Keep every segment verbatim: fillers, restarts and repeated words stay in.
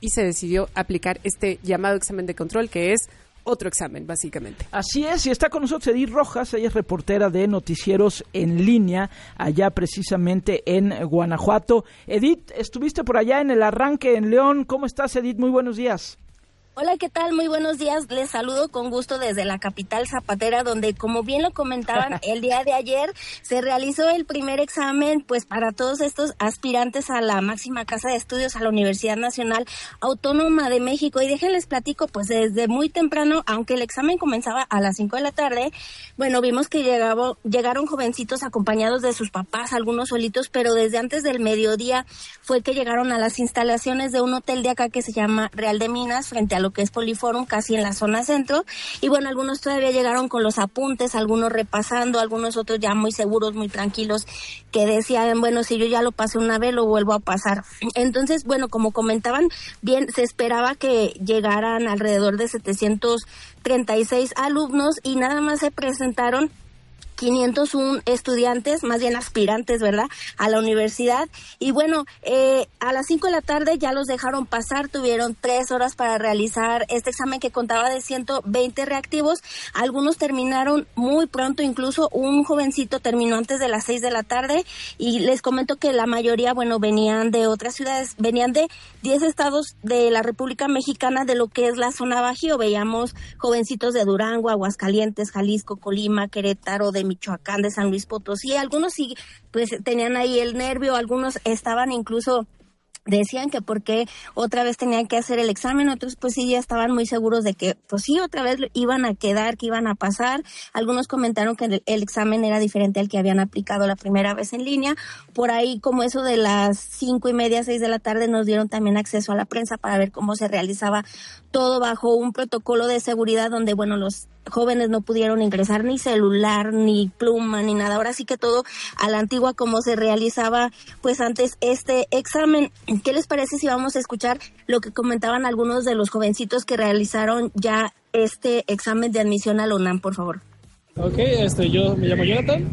y se decidió aplicar este llamado examen de control, que es otro examen, básicamente. Así es, y está con nosotros Edith Rojas, ella es reportera de Noticieros en Línea, allá precisamente en Guanajuato. Edith, estuviste por allá en el arranque en León. ¿Cómo estás, Edith? Muy buenos días. Hola, ¿qué tal? Muy buenos días. Les saludo con gusto desde la capital zapatera, donde, como bien lo comentaban, el día de ayer se realizó el primer examen, pues, para todos estos aspirantes a la máxima casa de estudios, a la Universidad Nacional Autónoma de México. Y déjenles platico, pues, desde muy temprano, aunque el examen comenzaba a las cinco de la tarde, bueno, vimos que llegaba, llegaron jovencitos acompañados de sus papás, algunos solitos, pero desde antes del mediodía fue que llegaron a las instalaciones de un hotel de acá que se llama Real de Minas, frente a lo que es Poliforum, casi en la zona centro, y bueno, algunos todavía llegaron con los apuntes, algunos repasando, algunos otros ya muy seguros, muy tranquilos, que decían, bueno, si yo ya lo pasé una vez, lo vuelvo a pasar. Entonces, bueno, como comentaban, bien, se esperaba que llegaran alrededor de setecientos treinta y seis alumnos y nada más se presentaron quinientos uno estudiantes, más bien aspirantes, ¿verdad?, a la universidad. Y bueno, eh, a las cinco de la tarde ya los dejaron pasar, tuvieron tres horas para realizar este examen que contaba de ciento veinte reactivos. Algunos terminaron muy pronto, incluso un jovencito terminó antes de las seis de la tarde, y les comento que la mayoría, bueno, venían de otras ciudades, venían de diez estados de la República Mexicana, de lo que es la zona Bajío. Veíamos jovencitos de Durango, Aguascalientes, Jalisco, Colima, Querétaro, de Michoacán, de San Luis Potosí. Algunos sí, pues tenían ahí el nervio, algunos estaban incluso, decían que porque otra vez tenían que hacer el examen, otros pues sí ya estaban muy seguros de que pues sí otra vez iban a quedar, que iban a pasar. Algunos comentaron que el, el examen era diferente al que habían aplicado la primera vez en línea. Por ahí, como eso de las cinco y media, seis de la tarde, nos dieron también acceso a la prensa para ver cómo se realizaba todo bajo un protocolo de seguridad donde, bueno, los jóvenes no pudieron ingresar ni celular, ni pluma, ni nada. Ahora sí que todo a la antigua, como se realizaba pues antes este examen. ¿Qué les parece si vamos a escuchar lo que comentaban algunos de los jovencitos que realizaron ya este examen de admisión a la UNAM, por favor? Ok, este, yo me llamo Jonathan,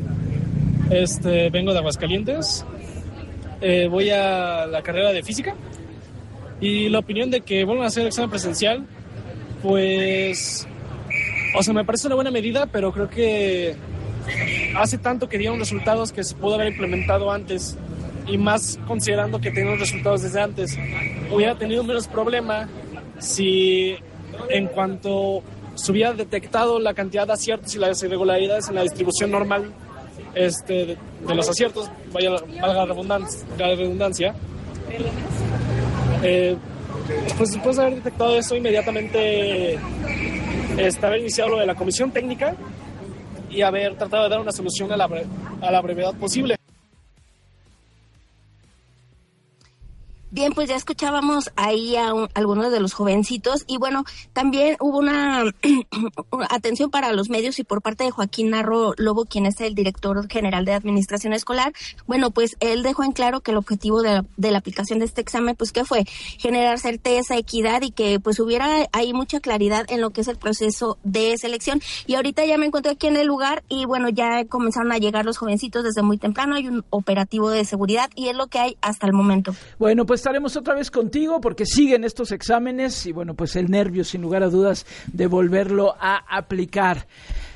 este, vengo de Aguascalientes, eh, voy a la carrera de física, y la opinión de que vuelvan a hacer el examen presencial, pues, o sea, me parece una buena medida, pero creo que hace tanto que dieron resultados que se pudo haber implementado antes, y más considerando que tenían resultados desde antes. Hubiera tenido menos problema si en cuanto se hubiera detectado la cantidad de aciertos y las irregularidades en la distribución normal este, de, de los aciertos, vaya valga la redundancia, la redundancia eh, pues después de haber detectado eso inmediatamente, este, haber iniciado lo de la comisión técnica y haber tratado de dar una solución a la, bre- a la brevedad posible. Bien, pues ya escuchábamos ahí a un, algunos de los jovencitos, y bueno, también hubo una atención para los medios y por parte de Joaquín Narro Lobo, quien es el director general de Administración Escolar. Bueno, pues él dejó en claro que el objetivo de la, de la aplicación de este examen, pues ¿qué fue? Generar certeza, equidad, y que pues hubiera ahí mucha claridad en lo que es el proceso de selección. Y ahorita ya me encuentro aquí en el lugar y bueno, ya comenzaron a llegar los jovencitos desde muy temprano. Hay un operativo de seguridad y es lo que hay hasta el momento. Bueno, pues estaremos otra vez contigo porque siguen estos exámenes y bueno, pues el nervio sin lugar a dudas de volverlo a aplicar.